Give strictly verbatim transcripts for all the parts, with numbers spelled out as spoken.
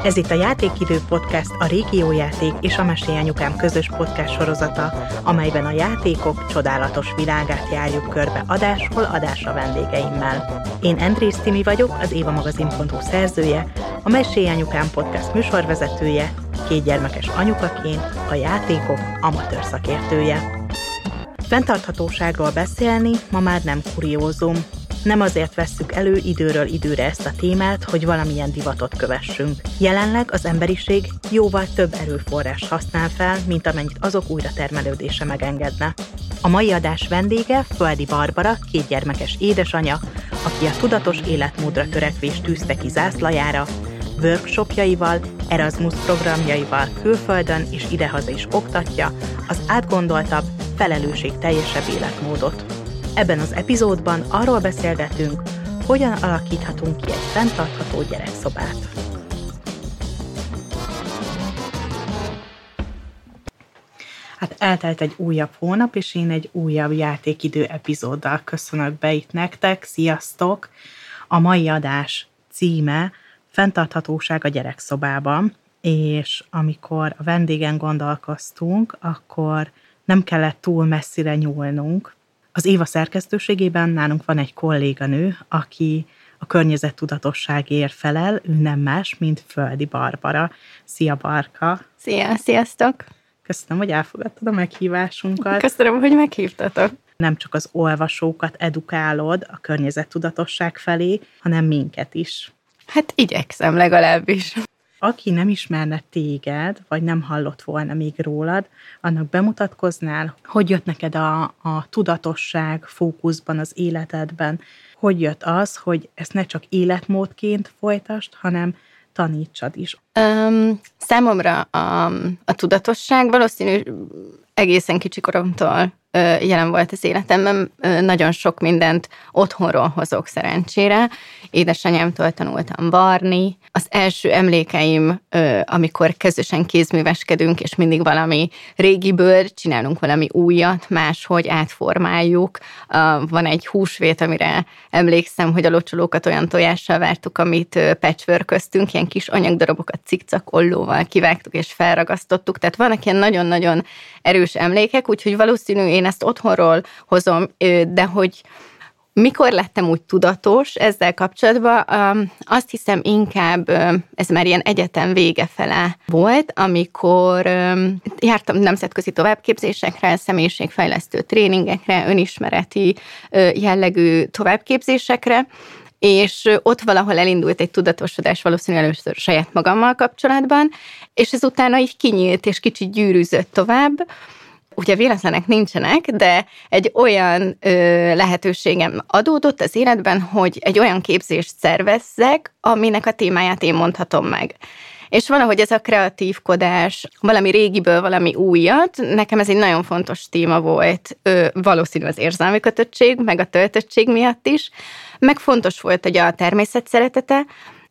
Ez itt a Játékidő Podcast, a Régiójáték és a Mesélj Anyukám közös podcast sorozata, amelyben a játékok csodálatos világát járjuk körbe adásról adásra vendégeimmel. Én Endrész Timi vagyok, az évamagazin pont hu szerzője, a Mesélj Anyukám podcast műsorvezetője, két gyermekes anyukaként a játékok amatőr szakértője. Fenntarthatóságról beszélni ma már nem kuriózum. Nem azért vesszük elő időről időre ezt a témát, hogy valamilyen divatot kövessünk. Jelenleg az emberiség jóval több erőforrást használ fel, mint amennyit azok újratermelődése megengedne. A mai adás vendége Földi Barbara, két gyermekes édesanya, aki a tudatos életmódra törekvést tűzte ki zászlajára, workshopjaival, Erasmus programjaival külföldön és idehaza is oktatja az átgondoltabb, felelősségteljesebb életmódot. Ebben az epizódban arról beszélgetünk, hogyan alakíthatunk ki egy fenntartható gyerekszobát. Hát eltelt egy újabb hónap, és én egy újabb játékidő epizóddal köszönök be itt nektek. Sziasztok! A mai adás címe Fenntarthatóság a gyerekszobában, és amikor a vendégen gondolkoztunk, akkor nem kellett túl messzire nyúlnunk. Az Éva szerkesztőségében nálunk van egy kolléganő, aki a környezettudatosságért felel, ő nem más, mint Földi Barbara. Szia, Barka! Szia, sziasztok! Köszönöm, hogy elfogadtad a meghívásunkat. Köszönöm, hogy meghívtatok. Nem csak az olvasókat edukálod a környezettudatosság felé, hanem minket is. Hát igyekszem legalábbis. Aki nem ismerne téged, vagy nem hallott volna még rólad, annak bemutatkoznál, hogy jött neked a, a tudatosság fókuszban az életedben, hogy jött az, hogy ezt ne csak életmódként folytasd, hanem tanítsad is. Um, számomra a, a tudatosság valószínű egészen kicsi koromtól jelen volt az életemben, nagyon sok mindent otthonról hozok szerencsére. Édesanyámtól tanultam varni. Az első emlékeim, amikor közösen kézműveskedünk, és mindig valami régiből csinálunk valami újat, máshogy átformáljuk. Van egy húsvét, amire emlékszem, hogy a locsolókat olyan tojással vártuk, amit patchworköztünk, ilyen kis anyagdarabokat cikcak ollóval kivágtuk és felragasztottuk. Tehát vannak ilyen nagyon-nagyon erős emlékek, úgyhogy valószínű én ezt otthonról hozom, de hogy mikor lettem úgy tudatos ezzel kapcsolatban, azt hiszem inkább ez már ilyen egyetem vége fele volt, amikor jártam nemzetközi továbbképzésekre, személyiségfejlesztő tréningekre, önismereti jellegű továbbképzésekre, és ott valahol elindult egy tudatosodás valószínűleg először saját magammal kapcsolatban, és ez utána így kinyílt és kicsit gyűrűzött tovább. Ugye véletlenek nincsenek, de egy olyan ö, lehetőségem adódott az életben, hogy egy olyan képzést szervezzek, aminek a témáját én mondhatom meg. És valahogy ez a kreatívkodás, valami régiből valami újat, nekem ez egy nagyon fontos téma volt, ö, valószínű az érzelmi kötöttség, meg a töltöttség miatt is, meg fontos volt, hogy a természet szeretete,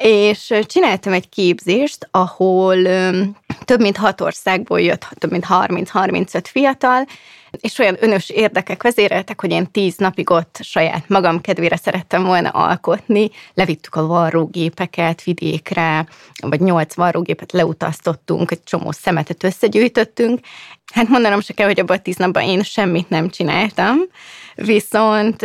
és csináltam egy képzést, ahol ö, több mint hat országból jött, több mint harminc-harmincöt fiatal, és olyan önös érdekek vezéreltek, hogy én tíz napig ott saját magam kedvére szerettem volna alkotni. Levittük a varrógépeket vidékre, vagy nyolc varrógépet leutaztottunk, egy csomó szemetet összegyűjtöttünk. Hát mondanom se kell, hogy abban a tíz napban én semmit nem csináltam, viszont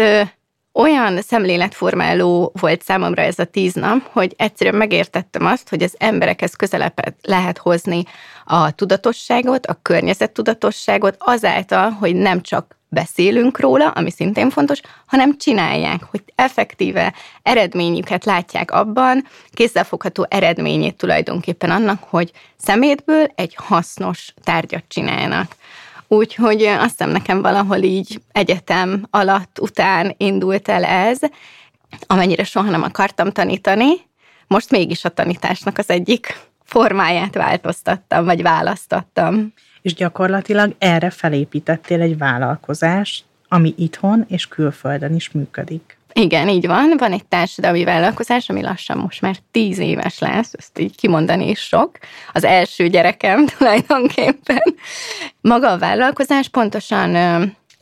olyan szemléletformáló volt számomra ez a tíz nap, hogy egyszerűen megértettem azt, hogy az emberekhez közelebb lehet hozni a tudatosságot, a környezettudatosságot azáltal, hogy nem csak beszélünk róla, ami szintén fontos, hanem csinálják, hogy effektíve eredményüket látják abban, kézzelfogható eredményét tulajdonképpen annak, hogy szemétből egy hasznos tárgyat csinálnak. Úgyhogy azt hiszem nekem valahol így egyetem alatt, után indult el ez, amennyire soha nem akartam tanítani, most mégis a tanításnak az egyik formáját változtattam, vagy választottam. És gyakorlatilag erre felépítettél egy vállalkozást, ami itthon és külföldön is működik. Igen, így van. Van egy társadalmi vállalkozás, ami lassan most már tíz éves lesz, ezt így kimondani is sok. Az első gyerekem tulajdonképpen. Maga a vállalkozás pontosan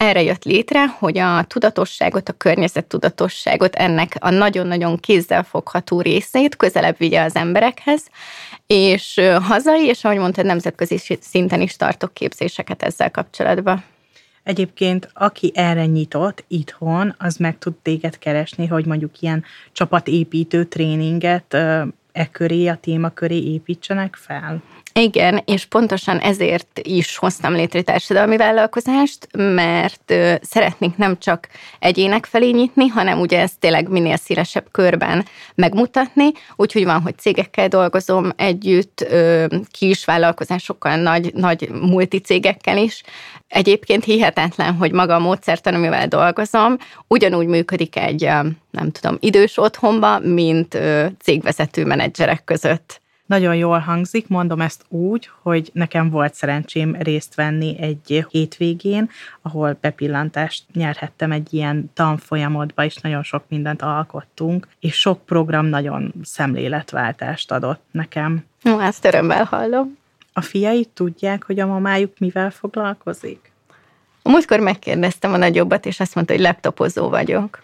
erre jött létre, hogy a tudatosságot, a környezettudatosságot, ennek a nagyon-nagyon kézzelfogható részét közelebb vigye az emberekhez, és hazai, és ahogy mondtad, nemzetközi szinten is tartok képzéseket ezzel kapcsolatban. Egyébként, aki erre nyitott itthon, az meg tud téged keresni, hogy mondjuk ilyen csapatépítő tréninget e köré, a téma köré építsenek fel? Igen, és pontosan ezért is hoztam létre társadalmi vállalkozást, mert szeretnénk nem csak egyének felé nyitni, hanem ugye ezt tényleg minél szélesebb körben megmutatni, úgyhogy van, hogy cégekkel dolgozom együtt, kis vállalkozásokkal, nagy, nagy multicégekkel is. Egyébként hihetetlen, hogy maga a módszertan, amivel dolgozom, ugyanúgy működik egy, nem tudom, idős otthonba, mint cégvezető menedzserek között. Nagyon jól hangzik, mondom ezt úgy, hogy nekem volt szerencsém részt venni egy hétvégén, ahol bepillantást nyerhettem egy ilyen tanfolyamodba, és nagyon sok mindent alkottunk, és sok program nagyon szemléletváltást adott nekem. No, ezt örömmel hallom. A fiaid tudják, hogy a mamájuk mivel foglalkozik? A múltkor megkérdeztem a nagyobbat, és azt mondta, hogy laptopozó vagyok.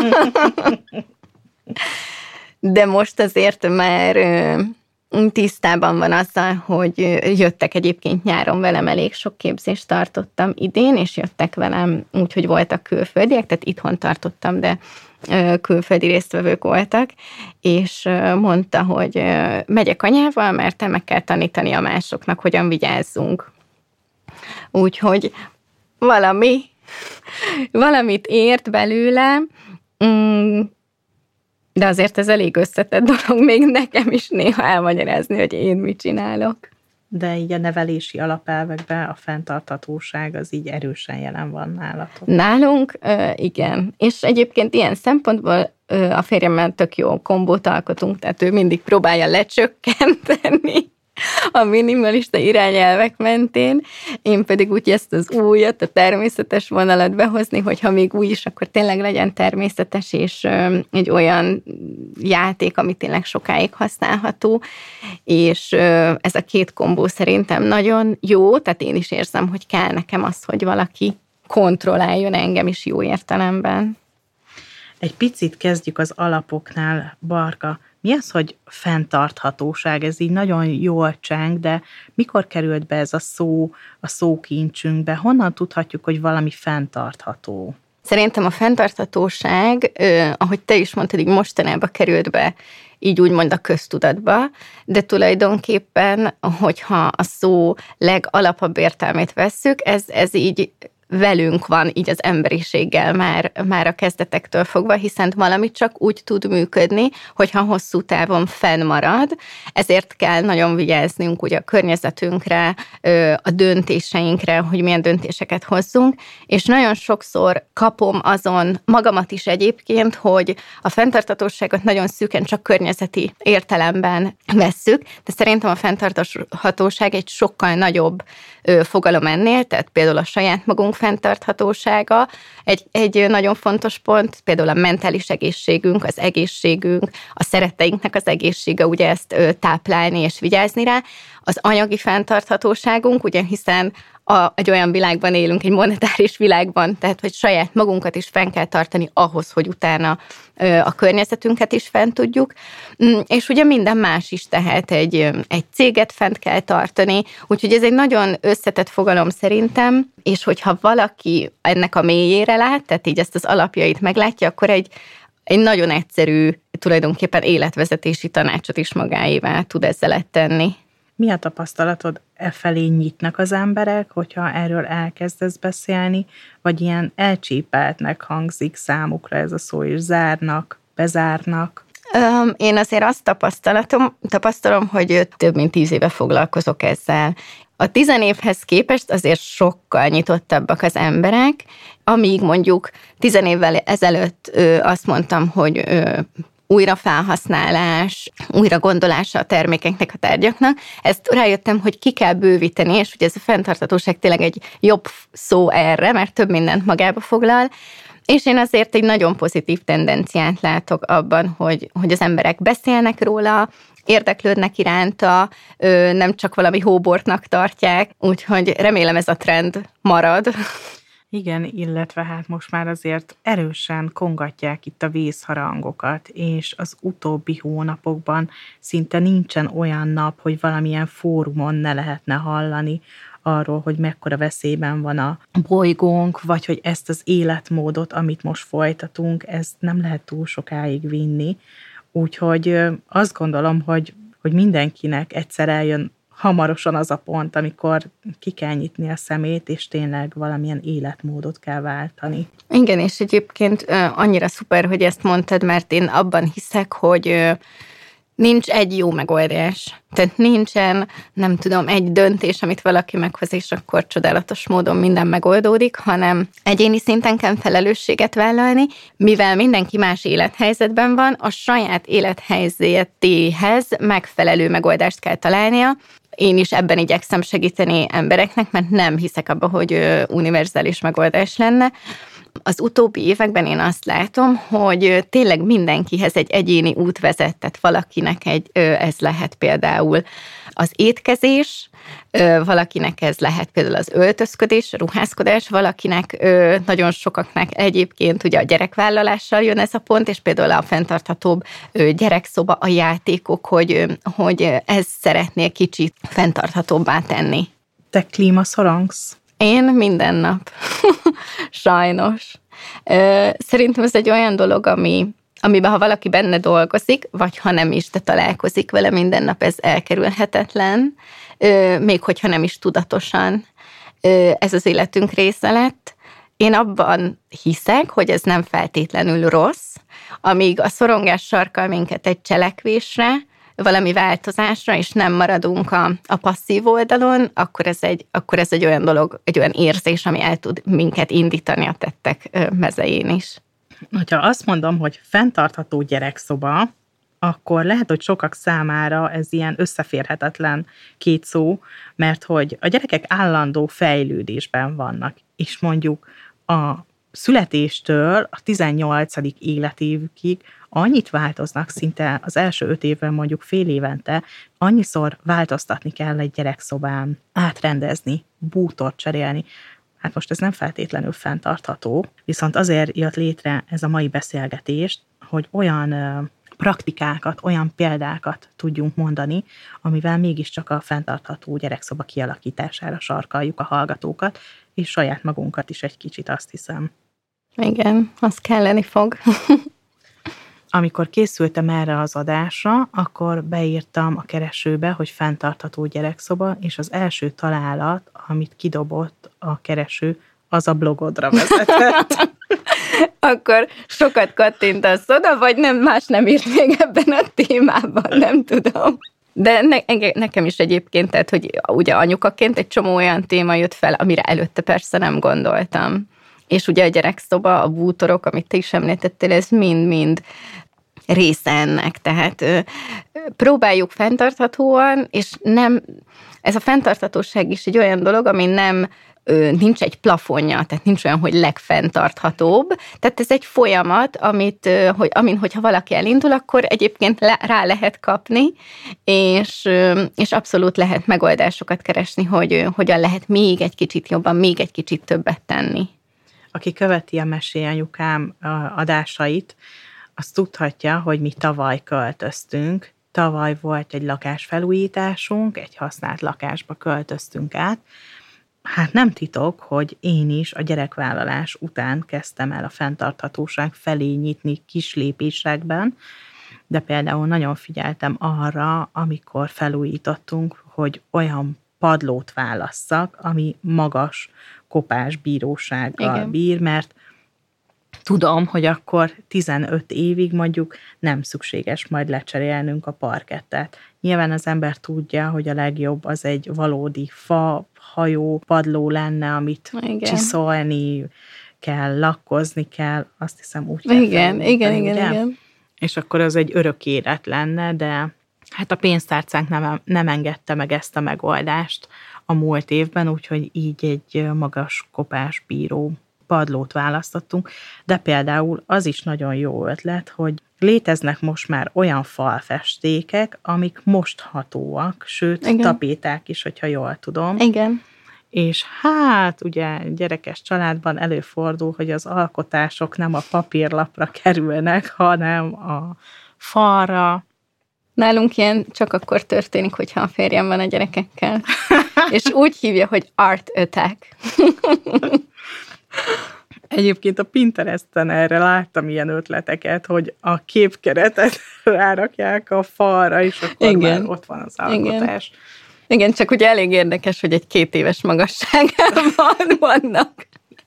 De most azért már tisztában van azzal, hogy jöttek egyébként nyáron velem, elég sok képzést tartottam idén, és jöttek velem úgy, hogy voltak külföldiek, tehát itthon tartottam, de külföldi résztvevők voltak, és mondta, hogy megyek anyával, mert te meg kell tanítani a másoknak, hogyan vigyázzunk. Úgyhogy valami, valamit ért belőle, de azért ez elég összetett dolog még nekem is néha elmagyarázni, hogy én mit csinálok. De így a nevelési alapelvekben a fenntarthatóság az így erősen jelen van nálatok. Nálunk igen. És egyébként ilyen szempontból a férjemmel tök jó kombót alkotunk, tehát ő mindig próbálja lecsökkenteni a minimalista irányelvek mentén, én pedig úgy ezt az újat, a természetes vonalat behozni, hogyha még új is, akkor tényleg legyen természetes, és egy olyan játék, ami tényleg sokáig használható, és ez a két kombó szerintem nagyon jó, tehát én is érzem, hogy kell nekem az, hogy valaki kontrolláljon engem is jó értelemben. Egy picit kezdjük az alapoknál, Barka. Mi az, hogy fenntarthatóság? Ez így nagyon jól cseng, de mikor került be ez a szó a szókincsünkbe? Honnan tudhatjuk, hogy valami fenntartható? Szerintem a fenntarthatóság, ahogy te is mondtad, így mostanában került be, így úgymond a köztudatba, de tulajdonképpen, hogyha a szó legalapabb értelmét vesszük, ez, ez így velünk van így az emberiséggel már, már a kezdetektől fogva, hiszen valami csak úgy tud működni, hogyha hosszú távon fennmarad, ezért kell nagyon vigyáznunk ugye a környezetünkre, a döntéseinkre, hogy milyen döntéseket hozzunk, és nagyon sokszor kapom azon magamat is egyébként, hogy a fenntarthatóságot nagyon szűken csak környezeti értelemben vesszük, de szerintem a fenntarthatóság egy sokkal nagyobb fogalom ennél, tehát például a saját magunk fenntarthatósága egy, egy nagyon fontos pont, például a mentális egészségünk, az egészségünk, a szeretteinknek az egészsége, ugye ezt táplálni és vigyázni rá, az anyagi fenntarthatóságunk, ugye hiszen a, egy olyan világban élünk, egy monetáris világban, tehát hogy saját magunkat is fenn kell tartani ahhoz, hogy utána a környezetünket is fent tudjuk, és ugye minden más is, tehát egy, egy céget fent kell tartani, úgyhogy ez egy nagyon összetett fogalom szerintem, és hogyha valaki ennek a mélyére lát, tehát így ezt az alapjait meglátja, akkor egy, egy nagyon egyszerű, tulajdonképpen életvezetési tanácsot is magáévá tud ezzel tenni. Mi a tapasztalatod, e felé nyitnak az emberek, hogyha erről elkezdesz beszélni, vagy ilyen elcsépeltnek hangzik számukra ez a szó, és zárnak, bezárnak? Én azért azt tapasztalatom, tapasztalom, hogy több mint tíz éve foglalkozok ezzel. A tizenévhez képest azért sokkal nyitottabbak az emberek, amíg mondjuk tizen évvel ezelőtt azt mondtam, hogy újrafelhasználás, újra gondolása a termékeknek, a tárgyaknak. Ezt rájöttem, hogy ki kell bővíteni, és ugye ez a fenntarthatóság tényleg egy jobb szó erre, mert több mindent magába foglal, és én azért egy nagyon pozitív tendenciát látok abban, hogy, hogy az emberek beszélnek róla, érdeklődnek iránta, nem csak valami hóbortnak tartják, úgyhogy remélem ez a trend marad. Igen, illetve hát most már azért erősen kongatják itt a vészharangokat, és az utóbbi hónapokban szinte nincsen olyan nap, hogy valamilyen fórumon ne lehetne hallani arról, hogy mekkora veszélyben van a bolygónk, vagy hogy ezt az életmódot, amit most folytatunk, ezt nem lehet túl sokáig vinni. Úgyhogy azt gondolom, hogy, hogy mindenkinek egyszer eljön hamarosan az a pont, amikor ki kell nyitni a szemét, és tényleg valamilyen életmódot kell váltani. Igen, és egyébként annyira szuper, hogy ezt mondtad, mert én abban hiszek, hogy nincs egy jó megoldás. Tehát nincsen, nem tudom, egy döntés, amit valaki meghoz, és akkor csodálatos módon minden megoldódik, hanem egyéni szinten kell felelősséget vállalni, mivel mindenki más élethelyzetben van, a saját élethelyzetéhez megfelelő megoldást kell találnia. Én is ebben igyekszem segíteni embereknek, mert nem hiszek abba, hogy univerzális megoldás lenne. Az utóbbi években én azt látom, hogy tényleg mindenkihez egy egyéni út vezet, tehát valakinek egy, ez lehet például az étkezés, valakinek ez lehet például az öltözködés, a ruházkodás, valakinek, nagyon sokaknak egyébként ugye a gyerekvállalással jön ez a pont, és például a fenntarthatóbb gyerekszoba, a játékok, hogy, hogy ez szeretnél kicsit fenntarthatóbbá tenni. Te klímaszorongsz? Én minden nap. Sajnos. Szerintem ez egy olyan dolog, ami, amiben ha valaki benne dolgozik, vagy ha nem is, de találkozik vele minden nap, ez elkerülhetetlen, még hogyha nem is tudatosan ez az életünk része lett. Én abban hiszek, hogy ez nem feltétlenül rossz, amíg a szorongás sarkal minket egy cselekvésre, valami változásra, és nem maradunk a, a passzív oldalon, akkor ez, egy, akkor ez egy olyan dolog, egy olyan érzés, ami el tud minket indítani a tettek mezején is. Ha azt mondom, hogy fenntartható gyerekszoba, akkor lehet, hogy sokak számára ez ilyen összeférhetetlen két szó, mert hogy a gyerekek állandó fejlődésben vannak, és mondjuk a születéstől a tizennyolcadik életévükig annyit változnak, szinte az első öt évben mondjuk fél évente, annyiszor változtatni kell egy gyerekszobán, átrendezni, bútort cserélni. Hát most ez nem feltétlenül fenntartható, viszont azért jött létre ez a mai beszélgetést, hogy olyan praktikákat, olyan példákat tudjunk mondani, amivel mégiscsak a fenntartható gyerekszoba kialakítására sarkaljuk a hallgatókat, és saját magunkat is egy kicsit, azt hiszem. Igen, az kelleni fog. Amikor készültem erre az adásra, akkor beírtam a keresőbe, hogy fenntartható gyerekszoba, és az első találat, amit kidobott a kereső, az a blogodra vezetett. Akkor sokat kattintasz oda, vagy nem, más nem írt még ebben a témában, nem tudom. De ne, nekem is egyébként, tehát, hogy ugye anyukaként egy csomó olyan téma jött fel, amire előtte persze nem gondoltam. És ugye a gyerekszoba, a bútorok, amit te is említettél, ez mind-mind része ennek. Tehát ö, próbáljuk fenntarthatóan, és nem, ez a fenntarthatóság is egy olyan dolog, ami nem, ö, nincs egy plafonja, tehát nincs olyan, hogy legfenntarthatóbb. Tehát ez egy folyamat, amit, ö, hogy, amin, hogyha valaki elindul, akkor egyébként le, rá lehet kapni, és, ö, és abszolút lehet megoldásokat keresni, hogy ö, hogyan lehet még egy kicsit jobban, még egy kicsit többet tenni. Aki követi a Mesélyanyukám adásait, az tudhatja, hogy mi tavaly költöztünk. Tavaly volt egy lakásfelújításunk, egy használt lakásba költöztünk át. Hát nem titok, hogy én is a gyerekvállalás után kezdtem el a fenntarthatóság felé nyitni kis lépésekben, de például nagyon figyeltem arra, amikor felújítottunk, hogy olyan padlót válasszak, ami magas kopásbírósággal Igen. bír, mert tudom, hogy akkor tizenöt évig mondjuk nem szükséges majd lecserélnünk a parkettet. Nyilván az ember tudja, hogy a legjobb az egy valódi fa, hajó, padló lenne, amit Igen. csiszolni kell, lakkozni kell, azt hiszem úgy kell Igen, igen, igen, igen. És akkor az egy örök élet lenne, de hát a pénztárcánk nem, nem engedte meg ezt a megoldást a múlt évben, úgyhogy így egy magas kopásbíró padlót választottunk, de például az is nagyon jó ötlet, hogy léteznek most már olyan falfestékek, amik mosthatóak, sőt, Igen. tapéták is, hogyha jól tudom. Igen. és hát ugye gyerekes családban előfordul, hogy az alkotások nem a papírlapra kerülnek, hanem a falra. Nálunk ilyen csak akkor történik, hogyha a férjem van a gyerekekkel. És úgy hívja, hogy Art Attack. Egyébként a Pinteresten erre láttam ilyen ötleteket, hogy a képkeretet rárakják a falra, és akkor igen. Már ott van az alkotás. Igen. Igen, csak ugye elég érdekes, hogy egy két éves magasságában vannak,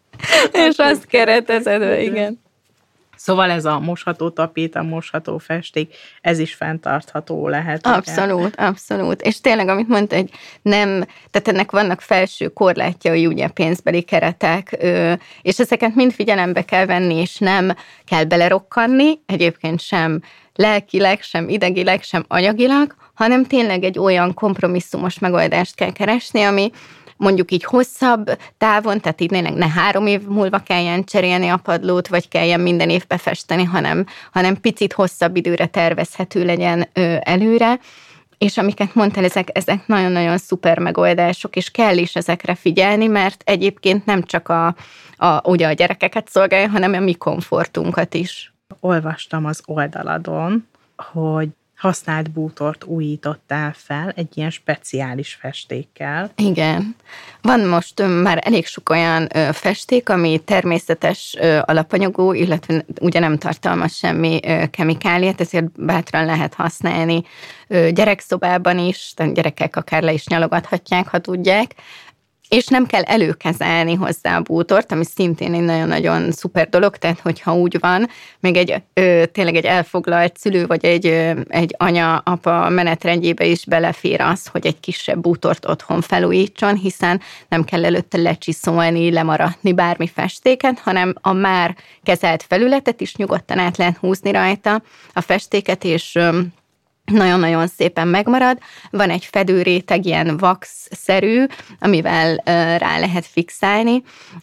és azt keretezed, igen. Szóval ez a mosható tapéta, mosható festék, ez is fenntartható lehet. Abszolút, ugye? Abszolút. És tényleg, amit mondta, hogy nem, tehát ennek vannak felső korlátjai, ugye pénzbeli keretek, és ezeket mind figyelembe kell venni, és nem kell belerokkanni, egyébként sem lelkileg, sem idegileg, sem anyagilag, hanem tényleg egy olyan kompromisszumos megoldást kell keresni, ami mondjuk így hosszabb távon, tehát így ne három év múlva kelljen cserélni a padlót, vagy kelljen minden év befesteni, hanem, hanem picit hosszabb időre tervezhető legyen ö, előre, és amiket mondtál, ezek, ezek nagyon-nagyon szuper megoldások, és kell is ezekre figyelni, mert egyébként nem csak a, a, ugye a gyerekeket szolgálja, hanem a mi komfortunkat is. Olvastam az oldaladon, hogy használt bútort újítottál fel egy ilyen speciális festékkel. Igen. Van most már elég sok olyan festék, ami természetes alapanyagú, illetve ugye nem tartalmaz semmi kemikáliát, ezért bátran lehet használni gyerekszobában is, tehát gyerekek akár le is nyalogathatják, ha tudják, és nem kell előkezelni hozzá a bútort, ami szintén egy nagyon-nagyon szuper dolog, tehát hogyha úgy van, még egy ö, tényleg egy elfoglalt szülő, vagy egy, ö, egy anya-apa menetrendjébe is belefér az, hogy egy kisebb bútort otthon felújítson, hiszen nem kell előtte lecsiszolni, lemaradni bármi festéket, hanem a már kezelt felületet is nyugodtan át lehet húzni rajta a festéket, és ö, nagyon-nagyon szépen megmarad. Van egy fedőréteg, ilyen wax-szerű, amivel rá lehet fixálni,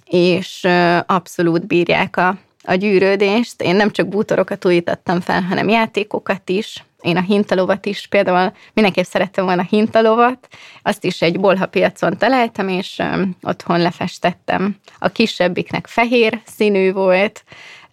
és abszolút bírják a, a gyűrődést. Én nem csak bútorokat újítottam fel, hanem játékokat is. Én a hintalovat is, például mindenképp szerettem volna a hintalovat, azt is egy bolha piacon találtam, és otthon lefestettem. A kisebbiknek fehér színű volt,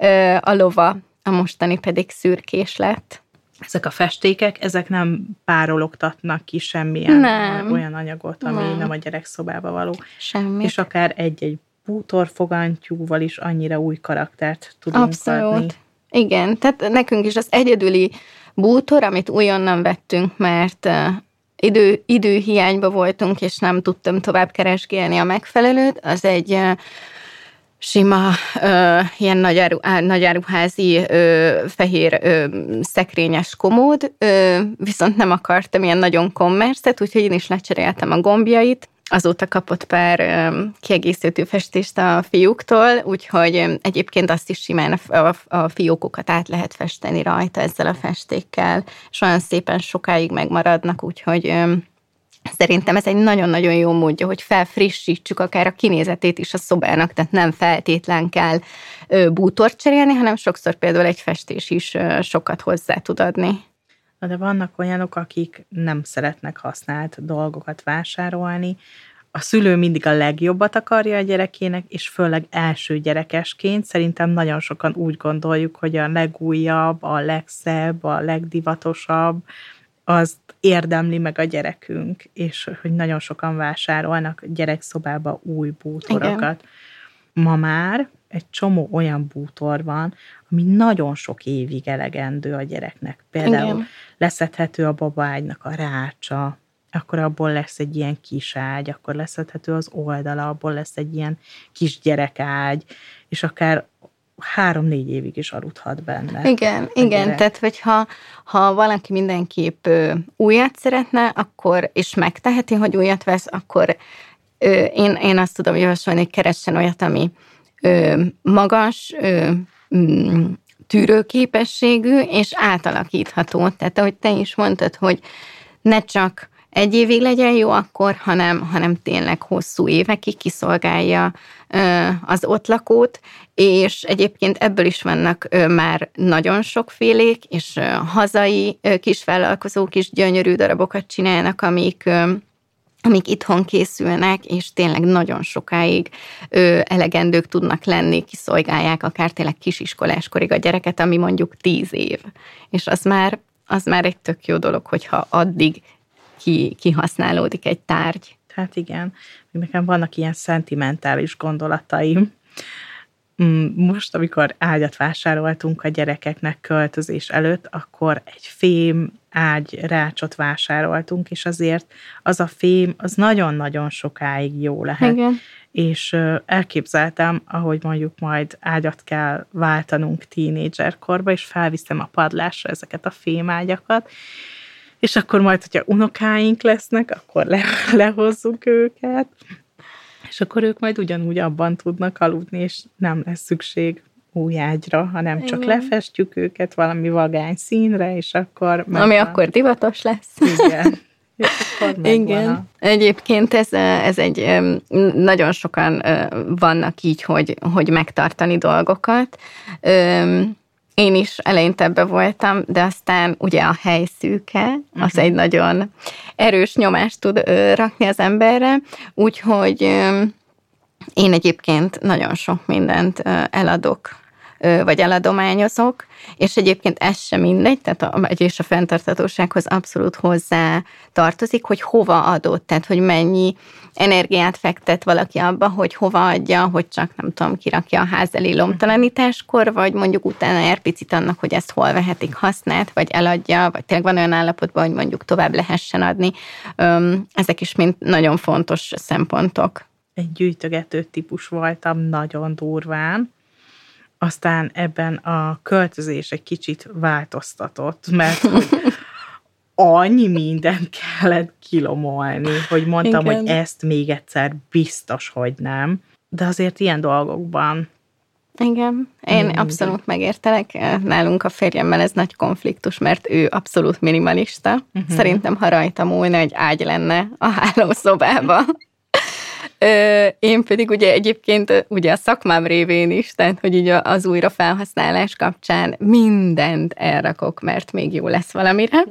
a lova, a mostani pedig szürkés lett. Ezek a festékek, ezek nem párologtatnak ki semmilyen nem. olyan anyagot, ami nem, nem a gyerekszobába való. Semmit. És akár egy-egy bútorfogantyúval is annyira új karaktert tudunk Abszolút. adni. Igen, tehát nekünk is az egyedüli bútor, amit újonnan vettünk, mert uh, idő, időhiányba voltunk, és nem tudtam tovább keresgélni a megfelelőt, az egy uh, sima, ö, ilyen nagyáru, nagyáruházi ö, fehér ö, szekrényes komód, ö, viszont nem akartam ilyen nagyon kommerszet, úgyhogy én is lecseréltem a gombjait. Azóta kapott pár ö, kiegészítő festést a fiúktól, úgyhogy ö, egyébként azt is simán a, a, a fiókokat át lehet festeni rajta ezzel a festékkel, és olyan szépen sokáig megmaradnak, úgyhogy ö, szerintem ez egy nagyon-nagyon jó módja, hogy felfrissítsük akár a kinézetét is a szobának, tehát nem feltétlen kell bútort cserélni, hanem sokszor például egy festés is sokat hozzá tud adni. Na de vannak olyanok, akik nem szeretnek használt dolgokat vásárolni. A szülő mindig a legjobbat akarja a gyerekének, és főleg első gyerekesként szerintem nagyon sokan úgy gondoljuk, hogy a legújabb, a legszebb, a legdivatosabb, azt érdemli meg a gyerekünk, és hogy nagyon sokan vásárolnak gyerekszobába új bútorokat. Igen. Ma már egy csomó olyan bútor van, ami nagyon sok évig elegendő a gyereknek. Például igen. leszedhető a babaágynak a rácsa, akkor abból lesz egy ilyen kis ágy, akkor leszedhető az oldala, abból lesz egy ilyen kis gyerekágy, és akár három-négy évig is aludhat benne. Igen, igen, gyerek. Tehát hogyha ha valaki mindenképp ö, újat szeretne, akkor, és megteheti, hogy újat vesz, akkor ö, én, én azt tudom javasolni, hogy keressen olyat, ami ö, magas, ö, mm, tűrőképességű, és átalakítható. Tehát ahogy te is mondtad, hogy ne csak egy évig legyen jó akkor, hanem, hanem tényleg hosszú évekig kiszolgálja ö, az ott lakót, és egyébként ebből is vannak ö, már nagyon sokfélék, és ö, hazai ö, kisvállalkozók is gyönyörű darabokat csinálnak, amik, ö, amik itthon készülnek, és tényleg nagyon sokáig ö, elegendők tudnak lenni, kiszolgálják akár tényleg kisiskoláskorig a gyereket, ami mondjuk tíz év. És az már, az már egy tök jó dolog, hogyha addig ki, kihasználódik egy tárgy. Hát igen, nekem vannak ilyen szentimentális gondolataim. Most, amikor ágyat vásároltunk a gyerekeknek költözés előtt, akkor egy fém ágyrácsot vásároltunk, és azért az a fém, az nagyon-nagyon sokáig jó lehet. Igen. És elképzeltem, ahogy mondjuk majd ágyat kell váltanunk tínédzserkorba, és felviszem a padlásra ezeket a fémágyakat, és akkor majd, hogyha unokáink lesznek, akkor le, lehozzuk őket, és akkor ők majd ugyanúgy abban tudnak aludni, és nem lesz szükség új ágyra, hanem csak igen. lefestjük őket valami vagány színre, és akkor... Ami van. Akkor divatos lesz. Igen. Igen. A... Egyébként ez, ez egy, nagyon sokan vannak így, hogy, hogy megtartani dolgokat. Én is eleinte ebbe voltam, de aztán ugye a hely szűke, uh-huh. az egy nagyon erős nyomást tud rakni az emberre, úgyhogy én egyébként nagyon sok mindent eladok, vagy eladományozok, és egyébként ez sem mindegy, tehát a, és a fenntarthatósághoz abszolút hozzá tartozik, hogy hova adott, tehát hogy mennyi energiát fektet valaki abba, hogy hova adja, hogy csak nem tudom, kirakja a ház elé lomtalanításkor, vagy mondjuk utána ér picit annak, hogy ezt hol vehetik hasznát, vagy eladja, vagy tényleg van olyan állapotban, hogy mondjuk tovább lehessen adni. Ezek is mind nagyon fontos szempontok. Egy gyűjtögető típus voltam nagyon durván, aztán ebben a költözés egy kicsit változtatott, mert hogy annyi mindent kellett kilomolni, hogy mondtam, igen. hogy ezt még egyszer biztos, hogy nem. De azért ilyen dolgokban... Igen, én mindig. Abszolút megértelek. Nálunk a férjemmel ez nagy konfliktus, mert ő abszolút minimalista. Uh-huh. Szerintem, ha rajta múlna, egy ágy lenne a hálószobába. Én pedig ugye egyébként ugye a szakmám révén is, tehát hogy így az újrafelhasználás kapcsán mindent elrakok, mert még jó lesz valamire.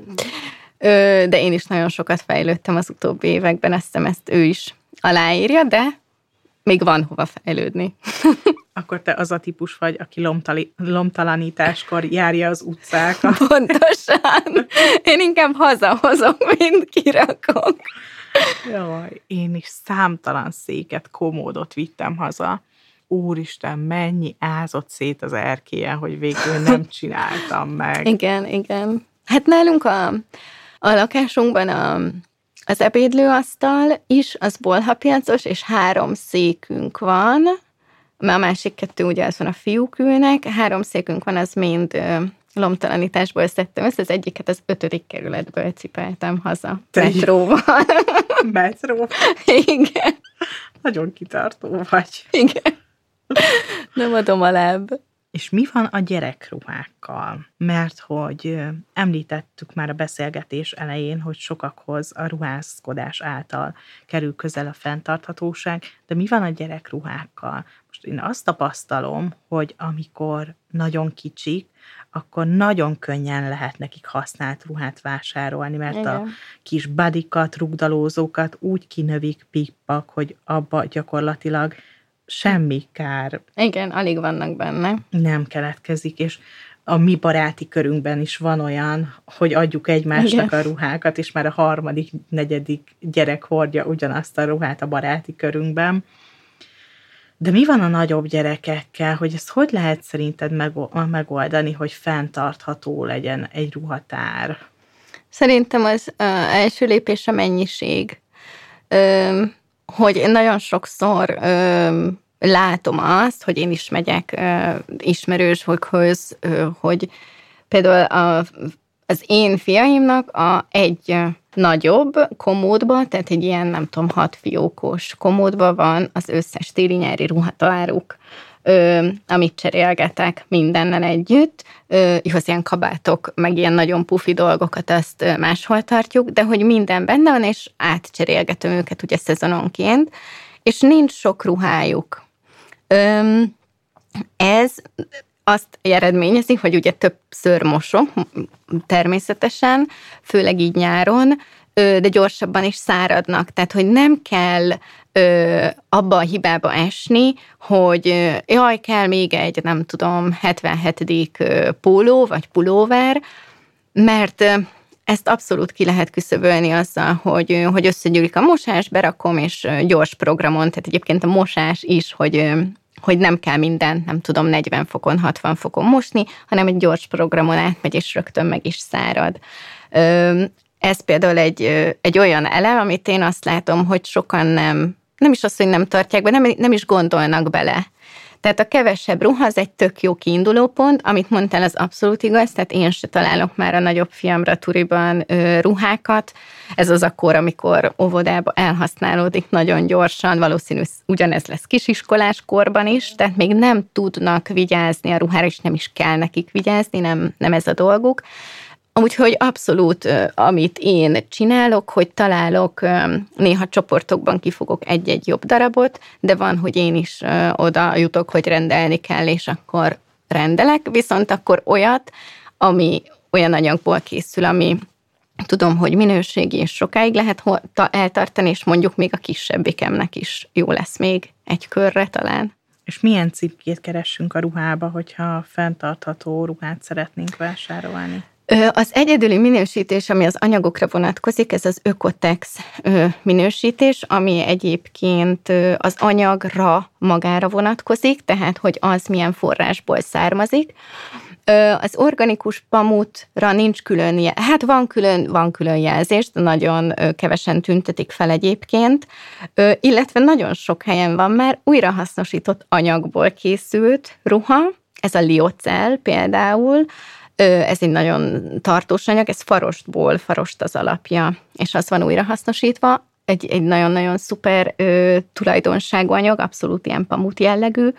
De én is nagyon sokat fejlődtem az utóbbi években, azt hiszem ezt ő is aláírja, de még van hova fejlődni. Akkor te az a típus vagy, aki lomtali, lomtalanításkor járja az utcákat. Pontosan. Én inkább hazahozom, mint kirakok. Jaj, én is számtalan széket, komódot vittem haza. Úristen, mennyi ázott szét az erkélyen, hogy végül nem csináltam meg. Igen, igen. Hát nálunk a, a lakásunkban a, az ebédlőasztal is, az bolhapiacos, és három székünk van, mert a másik kettő ugye az van a fiúk ülnek, három székünk van, az mind lomtalanításból szedtem össze, az egyiket az ötödik kerületből cipeltem haza. Te metróval. Metróval? Igen. Nagyon kitartó vagy. Igen. Nem adom a láb. És mi van a gyerekruhákkal? Mert hogy említettük már a beszélgetés elején, hogy sokakhoz a ruházkodás által kerül közel a fenntarthatóság, de mi van a gyerekruhákkal? Most én azt tapasztalom, hogy amikor nagyon kicsik, akkor nagyon könnyen lehet nekik használt ruhát vásárolni, mert igen. a kis badikat, rugdalózókat úgy kinövik pippak, hogy abba gyakorlatilag semmi kár. Igen, alig vannak benne. Nem keletkezik, és a mi baráti körünkben is van olyan, hogy adjuk egymásnak igen. a ruhákat, és már a harmadik, negyedik gyerek hordja ugyanazt a ruhát a baráti körünkben. De mi van a nagyobb gyerekekkel, hogy ezt hogy lehet szerinted megoldani, hogy fenntartható legyen egy ruhatár? Szerintem az uh, első lépés a mennyiség. Ö, hogy nagyon sokszor ö, látom azt, hogy én is megyek ö, ismerősökhöz, ö, hogy például a, az én fiaimnak a egy nagyobb komódba, tehát egy ilyen, nem tudom, hat fiókos komódba van az összes téli-nyári ruhatáruk, ö, amit cserélgetek mindennel együtt. Ö, igaz, ilyen kabátok, meg ilyen nagyon pufi dolgokat, azt máshol tartjuk, de hogy minden benne van, és átcserélgetem őket ugye szezononként, és nincs sok ruhájuk. Ö, ez azt eredményezi, hogy ugye többször mosok, természetesen, főleg így nyáron, de gyorsabban is száradnak. Tehát, hogy nem kell abba a hibába esni, hogy jaj, kell még egy, nem tudom, hetvenhetedik póló vagy pulóver, mert ezt abszolút ki lehet küszöbölni azzal, hogy, hogy összegyűlik a mosás, berakom, és gyors programon, tehát egyébként a mosás is, hogy, hogy nem kell minden, nem tudom, negyven fokon, hatvan fokon mosni, hanem egy gyors programon átmegy, és rögtön meg is szárad. Ez például egy, egy olyan elem, amit én azt látom, hogy sokan nem, nem is azt, hogy nem tartják be, nem, nem is gondolnak bele. Tehát a kevesebb ruha az egy tök jó kiinduló pont, amit mondtál, az abszolút igaz, tehát én se találok már a nagyobb fiamra turiban ö, ruhákat. Ez az akkor, amikor óvodába elhasználódik nagyon gyorsan, valószínű ugyanez lesz kisiskolás korban is, tehát még nem tudnak vigyázni a ruhára, és nem is kell nekik vigyázni, nem, nem ez a dolguk. Úgyhogy abszolút, amit én csinálok, hogy találok, néha csoportokban kifogok egy-egy jobb darabot, de van, hogy én is oda jutok, hogy rendelni kell, és akkor rendelek, viszont akkor olyat, ami olyan anyagból készül, ami tudom, hogy minőségi és sokáig lehet eltartani, és mondjuk még a kisebbikemnek is jó lesz még egy körre talán. És milyen címkét keressünk a ruhába, hogyha fenntartható ruhát szeretnénk vásárolni? Az egyedüli minősítés, ami az anyagokra vonatkozik, ez az Ökotex minősítés, ami egyébként az anyagra magára vonatkozik, tehát hogy az milyen forrásból származik. Az organikus pamutra nincs külön, hát van külön, van külön jelzés, de nagyon kevesen tüntetik fel egyébként, illetve nagyon sok helyen van már újrahasznosított anyagból készült ruha, ez a liocell például. Ez egy nagyon tartós anyag, ez farostból, farost az alapja, és az van újrahasznosítva. Egy, egy nagyon-nagyon szuper ö, tulajdonságú anyag, abszolút ilyen pamut jellegű.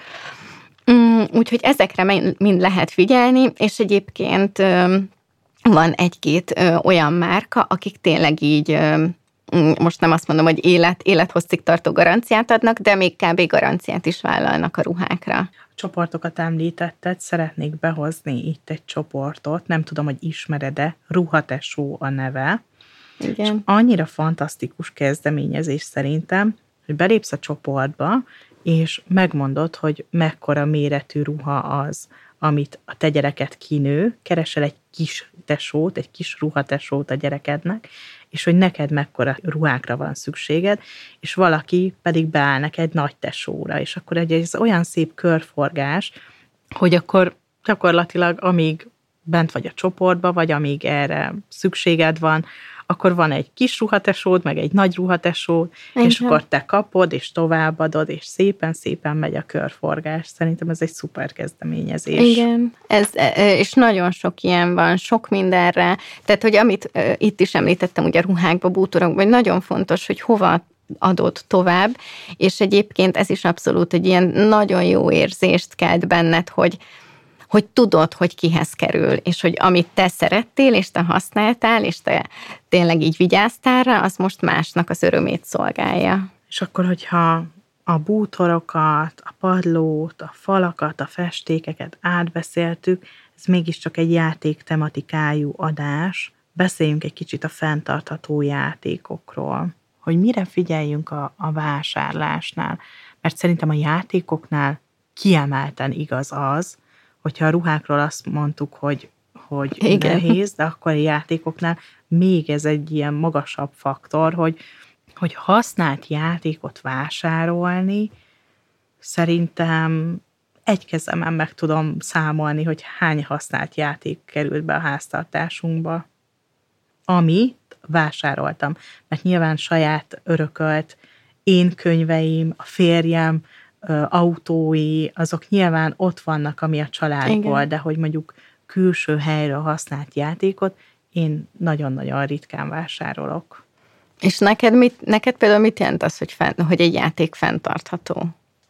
Um, úgyhogy ezekre mind lehet figyelni, és egyébként ö, van egy-két ö, olyan márka, akik tényleg így, ö, most nem azt mondom, hogy élet, élethosszig tartó garanciát adnak, de még kb. Garanciát is vállalnak a ruhákra. Csoportokat említetted, szeretnék behozni itt egy csoportot, nem tudom, hogy ismered-e, Ruhatesó a neve. Igen. És annyira fantasztikus kezdeményezés szerintem, hogy belépsz a csoportba, és megmondod, hogy mekkora méretű ruha az, amit a te gyereket kinő, keresel egy kis tesót, egy kis ruhatesót a gyerekednek, és hogy neked mekkora ruhákra van szükséged, és valaki pedig beáll neked nagy tesóra, és akkor ez olyan szép körforgás, hogy akkor gyakorlatilag amíg bent vagy a csoportba, vagy amíg erre szükséged van, akkor van egy kis ruhatesód, meg egy nagy ruhatesód, és akkor te kapod, és továbbadod, és szépen-szépen megy a körforgás. Szerintem ez egy szuper kezdeményezés. Igen, ez, és nagyon sok ilyen van, sok mindenre. Tehát, hogy amit itt is említettem, ugye a ruhákba, bútorokba, hogy nagyon fontos, hogy hova adod tovább, és egyébként ez is abszolút egy ilyen nagyon jó érzést kelt benned, hogy hogy tudod, hogy kihez kerül, és hogy amit te szerettél, és te használtál, és te tényleg így vigyáztál rá, az most másnak az örömét szolgálja. És akkor, hogyha a bútorokat, a padlót, a falakat, a festékeket átbeszéltük, ez mégiscsak egy játék tematikájú adás. Beszéljünk egy kicsit a fenntartható játékokról, hogy mire figyeljünk a, a vásárlásnál, mert szerintem a játékoknál kiemelten igaz az, hogyha a ruhákról azt mondtuk, hogy, hogy nehéz, de akkor a játékoknál még ez egy ilyen magasabb faktor, hogy, hogy használt játékot vásárolni, szerintem egy kezemen meg tudom számolni, hogy hány használt játék került be a háztartásunkba, amit vásároltam. Mert nyilván saját örökölt én könyveim, a férjem, autói, azok nyilván ott vannak, ami a családból, igen, de hogy mondjuk külső helyről használt játékot, én nagyon-nagyon ritkán vásárolok. És neked, mit, neked például mit jelent az, hogy, fenn, hogy egy játék fenntartható?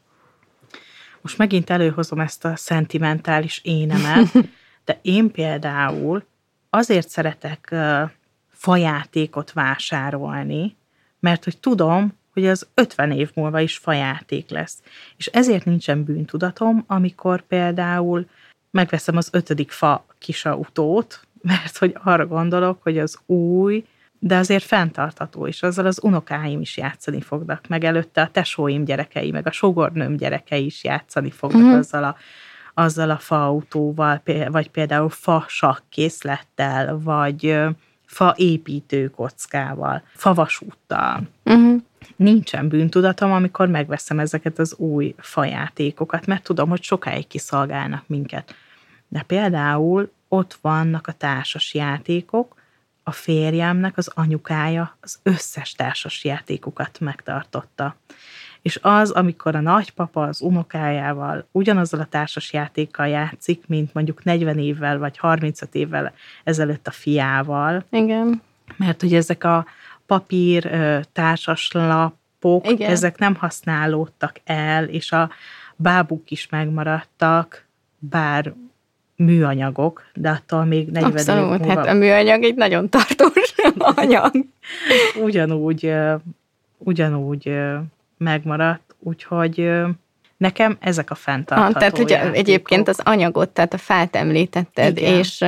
Most megint előhozom ezt a szentimentális énemet, de én például azért szeretek uh, fajátékot vásárolni, mert hogy tudom, hogy az ötven év múlva is fajáték lesz. És ezért nincsen bűntudatom, amikor például megveszem az ötödik fa kisautót, mert hogy arra gondolok, hogy az új de azért fenntartható, és azzal az unokáim is játszani fognak, meg előtte a tesóim gyerekei, meg a sógornőm gyerekei is játszani fognak uh-huh. azzal a azzal a faautóval, vagy például fa sakkészlettel, vagy fa építőkockával, favasúttal. Uh-huh. Nincsen bűntudatom, amikor megveszem ezeket az új fajátékokat, mert tudom, hogy sokáig kiszolgálnak minket. De például ott vannak a társas játékok, a férjemnek az anyukája az összes társas játékokat megtartotta. És az, amikor a nagypapa az unokájával ugyanazzal a társas játékkal játszik, mint mondjuk negyven évvel vagy harmincöt évvel ezelőtt a fiával. Igen. Mert hogy ezek a papír társaslapok, igen. ezek nem használódtak el, és a bábuk is megmaradtak, bár műanyagok, de attól még negyven Abszolút, év múlva... hát a műanyag egy nagyon tartós anyag. ugyanúgy, ugyanúgy megmaradt, úgyhogy nekem ezek a fenntartható ah, Tehát ugye játékok. Egyébként az anyagot, tehát a fát említetted, igen. és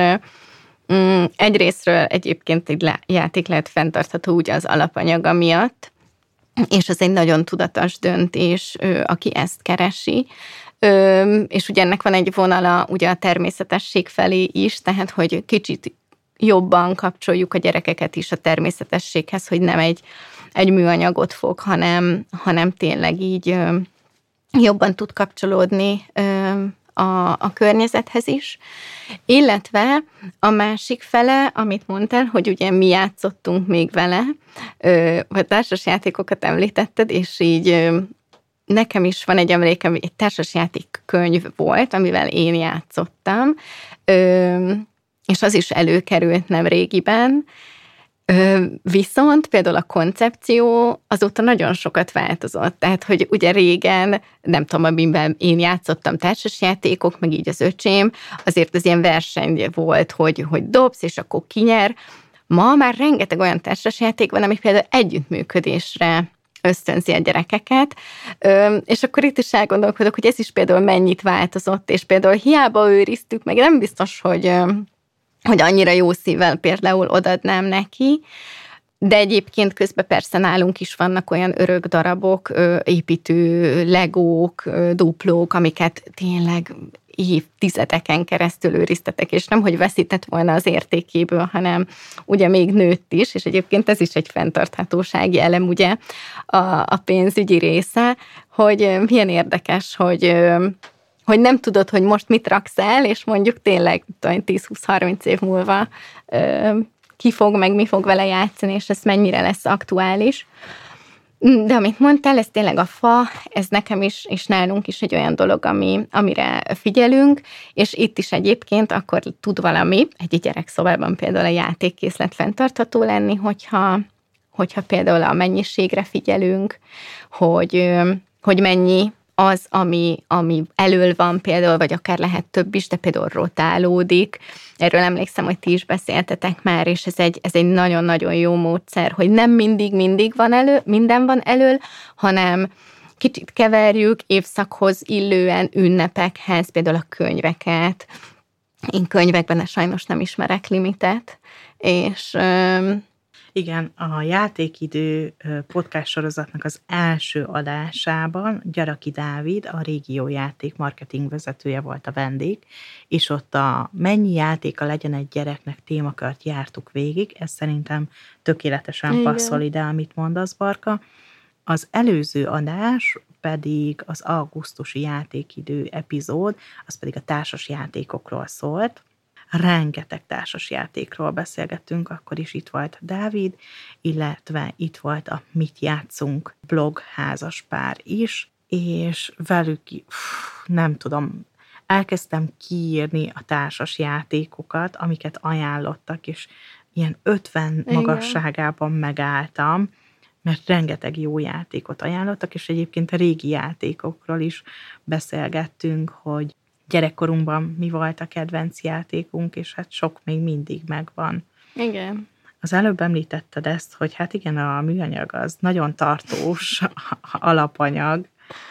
um, egyrésztről egyébként egy le, játék lehet fenntartható ugye az alapanyaga miatt, és az egy nagyon tudatos döntés, ő, aki ezt keresi, Ö, és ugye ennek van egy vonala ugye a természetesség felé is, tehát hogy kicsit jobban kapcsoljuk a gyerekeket is a természetességhez, hogy nem egy, egy műanyagot fog, hanem, hanem tényleg így ö, jobban tud kapcsolódni ö, a, a környezethez is. Illetve a másik fele, amit mondtál, hogy ugye mi játszottunk még vele, ö, vagy társasjátékokat említetted, és így ö, nekem is van egy emlékem, egy társasjáték könyv volt, amivel én játszottam, ö, és az is előkerült nem régiben, ö, viszont például a koncepció azóta nagyon sokat változott, tehát hogy ugye régen, nem tudom, amiben én játszottam társasjátékok, meg így az öcsém, azért az ilyen verseny volt, hogy, hogy dobsz, és akkor kinyer. Ma már rengeteg olyan társasjáték van, ami például együttműködésre ösztönzi a gyerekeket, és akkor itt is elgondolkodok, hogy ez is például mennyit változott, és például hiába őriztük, meg nem biztos, hogy, hogy annyira jó szívvel például odadnám neki, de egyébként közben persze nálunk is vannak olyan örök darabok, építő legók, duplók, amiket tényleg évtizedeken keresztül őriztetek, és nem, hogy veszített volna az értékéből, hanem ugye még nőtt is, és egyébként ez is egy fenntarthatósági elem, ugye a, a pénzügyi része, hogy milyen érdekes, hogy, hogy nem tudod, hogy most mit raksz el, és mondjuk tényleg tíz-húsz-harminc év múlva ki fog, meg mi fog vele játszani, és ez mennyire lesz aktuális. De amit mondtál, ez tényleg a fa, ez nekem is, és nálunk is egy olyan dolog, ami, amire figyelünk, és itt is egyébként akkor tud valami, egy gyerekszobában például a játékkészlet fenntartható lenni, hogyha, hogyha például a mennyiségre figyelünk, hogy, hogy mennyi az, ami, ami elől van például, vagy akár lehet több is, de például rotálódik. Erről emlékszem, hogy ti is beszéltetek már, és ez egy, ez egy nagyon-nagyon jó módszer, hogy nem mindig, mindig van elő, minden van elől, hanem kicsit keverjük évszakhoz illően, ünnepekhez, például a könyveket. Én könyvekben sajnos nem ismerek limitet, és... Igen, a Játékidő podcast sorozatnak az első adásában Gyaraki Dávid, a Régiójáték marketing vezetője volt a vendég, és ott a mennyi játéka legyen egy gyereknek témakört jártuk végig, ez szerintem tökéletesen igen. passzol ide, amit mondasz, Barka. Az előző adás pedig az augusztusi Játékidő epizód, az pedig a társas játékokról szólt. Rengeteg társasjátékról beszélgettünk, akkor is itt volt Dávid, illetve itt volt a Mit játszunk blog házaspár is, és velük, nem tudom, elkezdtem kiírni a társasjátékokat, amiket ajánlottak, és ilyen ötven igen. magasságában megálltam, mert rengeteg jó játékot ajánlottak, és egyébként a régi játékokról is beszélgettünk, hogy gyerekkorunkban mi volt a kedvenc játékunk, és hát sok még mindig megvan. Igen. Az előbb említetted ezt, hogy hát igen, a műanyag az nagyon tartós alapanyag.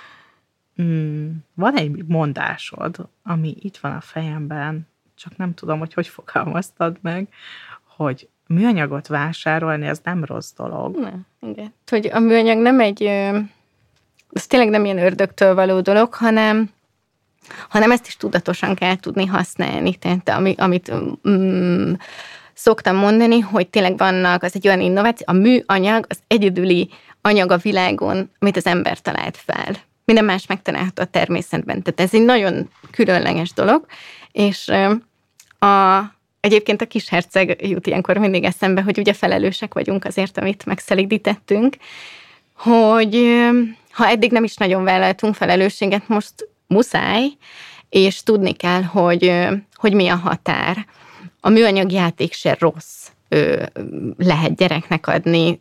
Hmm, van egy mondásod, ami itt van a fejemben, csak nem tudom, hogy hogy fogalmaztad meg, hogy műanyagot vásárolni, az nem rossz dolog. Nem, igen. Hogy a műanyag nem egy, ez tényleg nem ilyen ördögtől való dolog, hanem, hanem ezt is tudatosan kell tudni használni. Tehát ami, amit mm, szoktam mondani, hogy tényleg vannak, az egy olyan innováció, a műanyag az egyedüli anyag a világon, amit az ember talált fel. Minden más megtalálható a természetben. Tehát ez egy nagyon különleges dolog, és a, egyébként a kisherceg jut ilyenkor mindig eszembe, hogy ugye felelősek vagyunk azért, amit megszelídítettünk, hogy ha eddig nem is nagyon vállaltunk felelősséget, most muszáj, és tudni kell, hogy, hogy mi a határ. A műanyag játék se rossz lehet gyereknek adni,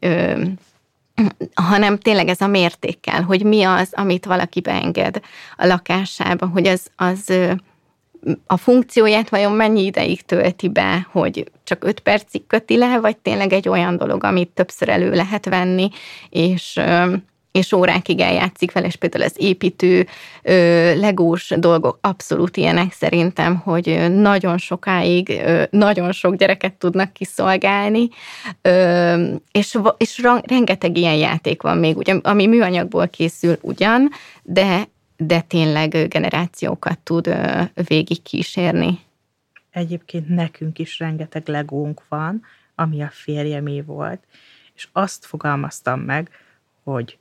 hanem tényleg ez a mértékkel, hogy mi az, amit valaki beenged a lakásába, hogy az, az a funkcióját vajon mennyi ideig tölti be, hogy csak öt percig köti le, vagy tényleg egy olyan dolog, amit többször elő lehet venni, és, és órákig eljátszik vele, és például az építő, legós dolgok abszolút ilyenek szerintem, hogy nagyon sokáig, nagyon sok gyereket tudnak kiszolgálni, és, és rengeteg ilyen játék van még, ugye, ami műanyagból készül ugyan, de de tényleg generációkat tud végig kísérni. Egyébként nekünk is rengeteg legónk van, ami a férjemé volt, és azt fogalmaztam meg, hogy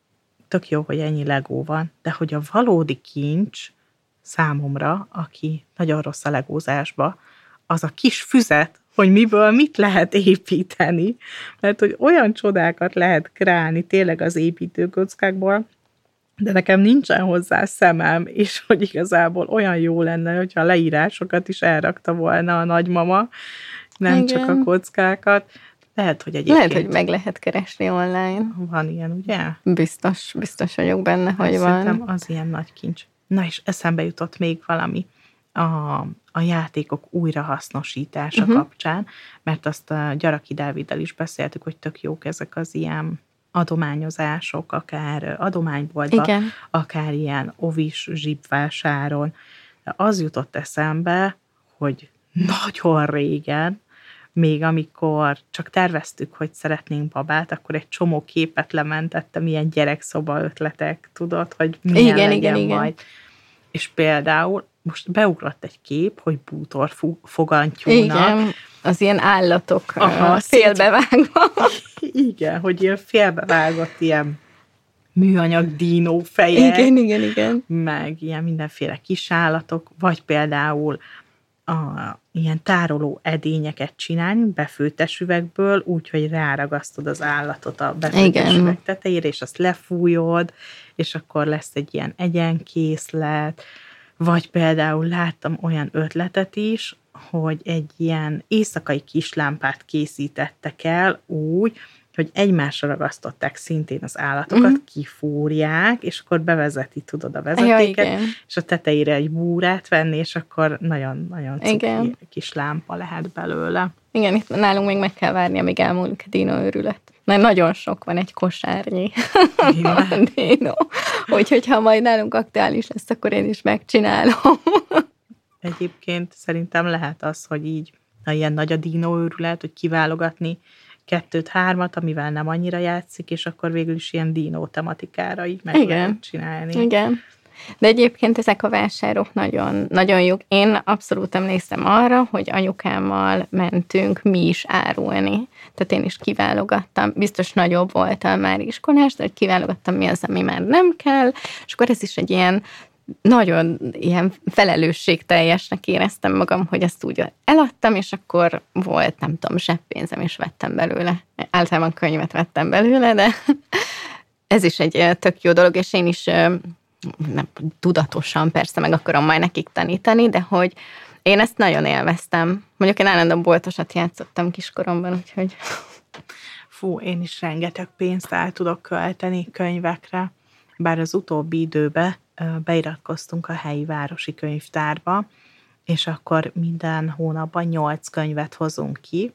tök jó, hogy ennyi legó van, de hogy a valódi kincs számomra, aki nagyon rossz a legózásba, az a kis füzet, hogy miből mit lehet építeni, mert hogy olyan csodákat lehet kreálni tényleg az építőkockákból, de nekem nincsen hozzá szemem, és hogy igazából olyan jó lenne, hogyha a leírásokat is elrakta volna a nagymama, nem Igen. csak a kockákat. Lehet, hogy egyébként... Lehet, hogy meg lehet keresni online. Van ilyen, ugye? Biztos, biztos vagyok benne, hogy Azt van. Szerintem az ilyen nagy kincs. Na és eszembe jutott még valami a, a játékok újrahasznosítása uh-huh. kapcsán, mert azt a Gyaraki Dáviddal is beszéltük, hogy tök jók ezek az ilyen adományozások, akár adományboltban, Igen. akár ilyen ovis zsibvásáron. De az jutott eszembe, hogy nagyon régen, még amikor csak terveztük, hogy szeretnénk babát, akkor egy csomó képet lementettem, ilyen gyerekszoba ötletek, tudod, hogy milyen igen, legyen igen, igen. majd. És például most beugrott egy kép, hogy bútorfogantyúnak. Igen, az ilyen állatok Aha, félbevágva. Igen, hogy ilyen félbevágott ilyen műanyag dínó fejek. Igen, igen, igen. Meg ilyen mindenféle kisállatok, vagy például a, ilyen tároló edényeket csinálni befőttes üvegből, úgyhogy ráragasztod az állatot a befőttes üveg tetejére, és azt lefújod, és akkor lesz egy ilyen egyenkészlet. Vagy például láttam olyan ötletet is, hogy egy ilyen éjszakai kislámpát készítettek el úgy, hogy egymásra ragasztották szintén az állatokat, uh-huh. kifúrják, és akkor bevezeti, tudod, a vezetéket, ja, és a tetejére egy búrát venni, és akkor nagyon-nagyon cuki kis lámpa lehet belőle. Igen, itt nálunk még meg kell várni, amíg elmúlik a dínóőrület. Mert nagyon sok van, egy kosárnyi dínó. Úgyhogy ha majd nálunk aktuális lesz, akkor én is megcsinálom. Egyébként szerintem lehet az, hogy így, ha ilyen nagy a dínóőrület, hogy kiválogatni kettőt, hármat, amivel nem annyira játszik, és akkor végül is ilyen dínó tematikára így meg Igen. lehet csinálni. Igen. De egyébként ezek a vásárok nagyon, nagyon jók. Én abszolút emlékszem arra, hogy anyukámmal mentünk mi is árulni. Tehát én is kiválogattam, biztos nagyobb voltam már iskolás, de hogy kiválogattam, mi az, ami már nem kell, és akkor ez is egy ilyen nagyon ilyen felelősségteljesnek éreztem magam, hogy ezt úgy eladtam, és akkor volt, nem tudom, zseppénzem, és vettem belőle. Általában könyvet vettem belőle, de ez is egy tök jó dolog, és én is nem, tudatosan persze meg akarom majd nekik tanítani, de hogy én ezt nagyon élveztem. Mondjuk én állandóan boltosat játszottam kiskoromban, úgyhogy... Fú, én is rengeteg pénzt el tudok költeni könyvekre, bár az utóbbi időben beiratkoztunk a helyi városi könyvtárba, és akkor minden hónapban nyolc könyvet hozunk ki,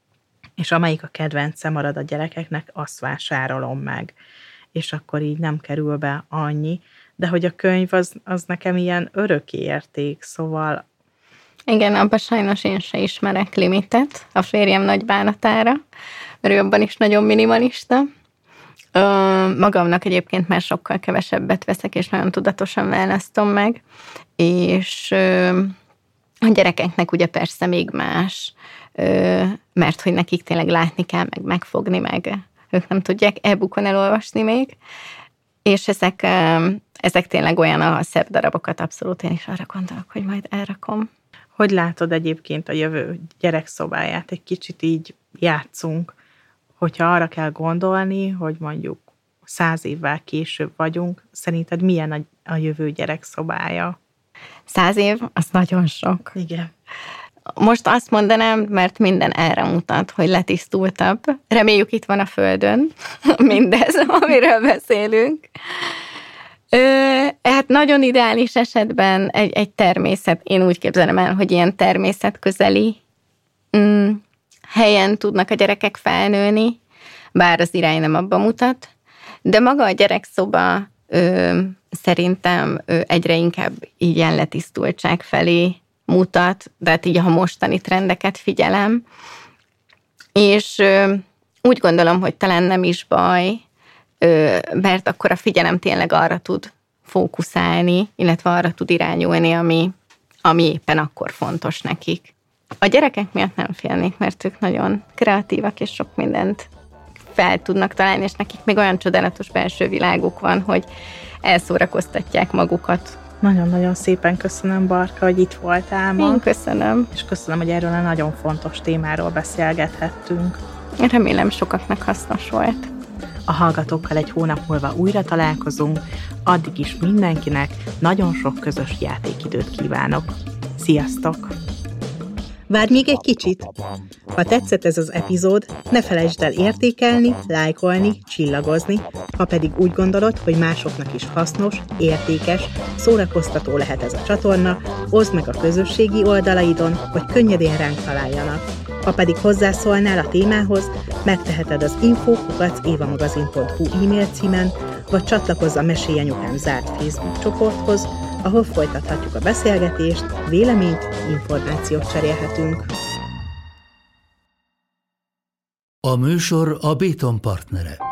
és amelyik a kedvence marad a gyerekeknek, azt vásárolom meg. És akkor így nem kerül be annyi, de hogy a könyv az, az nekem ilyen örök érték, szóval Igen, abban sajnos én se ismerek limitet a férjem nagy bánatára, mert ő abban is nagyon minimalista. Ö, magamnak egyébként már sokkal kevesebbet veszek, és nagyon tudatosan választom meg, és ö, a gyerekeknek ugye persze még más, ö, mert hogy nekik tényleg látni kell, meg megfogni, meg ők nem tudják e-bookon elolvasni még, és ezek, ö, ezek tényleg olyan a szebb darabokat, abszolút én is arra gondolok, hogy majd elrakom. Hogy látod egyébként a jövő gyerekszobáját? Egy kicsit így játszunk, hogyha arra kell gondolni, hogy mondjuk száz évvel később vagyunk, szerinted milyen a, a jövő gyerekszobája? Száz év, az nagyon sok. Igen. Most azt mondanám, mert minden erre mutat, hogy letisztultabb. Reméljük itt van a Földön mindez, amiről beszélünk. Ö, hát nagyon ideális esetben egy, egy természet, én úgy képzelem el, hogy ilyen természetközeli mm, helyen tudnak a gyerekek felnőni, bár az irány nem abba mutat, de maga a gyerekszoba ö, szerintem ö, egyre inkább így ilyen letisztultság felé mutat, de hát így a mostani trendeket figyelem, és ö, úgy gondolom, hogy talán nem is baj, ö, mert akkor a figyelem tényleg arra tud fókuszálni, illetve arra tud irányulni, ami, ami éppen akkor fontos nekik. A gyerekek miatt nem félnék, mert ők nagyon kreatívak, és sok mindent fel tudnak találni, és nekik még olyan csodálatos belső világuk van, hogy elszórakoztatják magukat. Nagyon-nagyon szépen köszönöm, Barka, hogy itt voltál ma. Én köszönöm. És köszönöm, hogy erről a nagyon fontos témáról beszélgethettünk. Remélem sokaknak hasznos volt. A hallgatókkal egy hónap múlva újra találkozunk, addig is mindenkinek nagyon sok közös játékidőt kívánok. Sziasztok! Várj még egy kicsit! Ha tetszett ez az epizód, ne felejtsd el értékelni, lájkolni, csillagozni, ha pedig úgy gondolod, hogy másoknak is hasznos, értékes, szórakoztató lehet ez a csatorna, oszd meg a közösségi oldalaidon, hogy könnyedén ránk találjanak. Ha pedig hozzászólnál a témához, megteheted az info kukac évamagazin pont hu e-mail címen, vagy csatlakozz a Mesélj Anyukám zárt Facebook csoporthoz, ahol folytathatjuk a beszélgetést, véleményt, információt cserélhetünk. A műsor a Béton partnere.